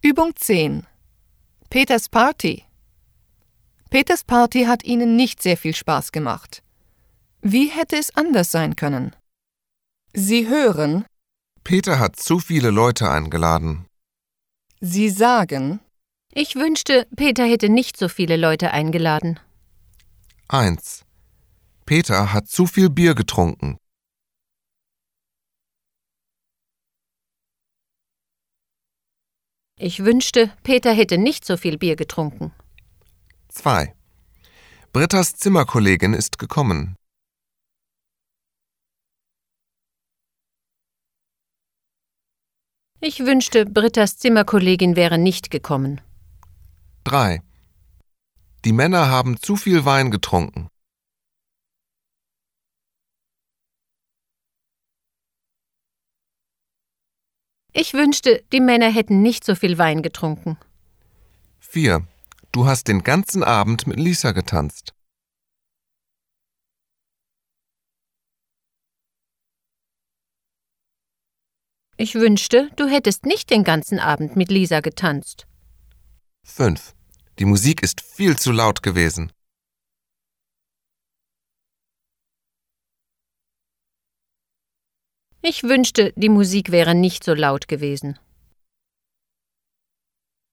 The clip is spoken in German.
Übung 10. Peters Party. Peters Party hat Ihnen nicht sehr viel Spaß gemacht. Wie hätte es anders sein können? Sie hören, Peter hat zu viele Leute eingeladen. Sie sagen, Ich wünschte, Peter hätte nicht so viele Leute eingeladen. 1. Peter hat zu viel Bier getrunken. Ich wünschte, Peter hätte nicht so viel Bier getrunken. 2. Brittas Zimmerkollegin ist gekommen. Ich wünschte, Brittas Zimmerkollegin wäre nicht gekommen. 3. Die Männer haben zu viel Wein getrunken. Ich wünschte, die Männer hätten nicht so viel Wein getrunken. 4. Du hast den ganzen Abend mit Lisa getanzt. Ich wünschte, du hättest nicht den ganzen Abend mit Lisa getanzt. 5. Die Musik ist viel zu laut gewesen. Ich wünschte, die Musik wäre nicht so laut gewesen.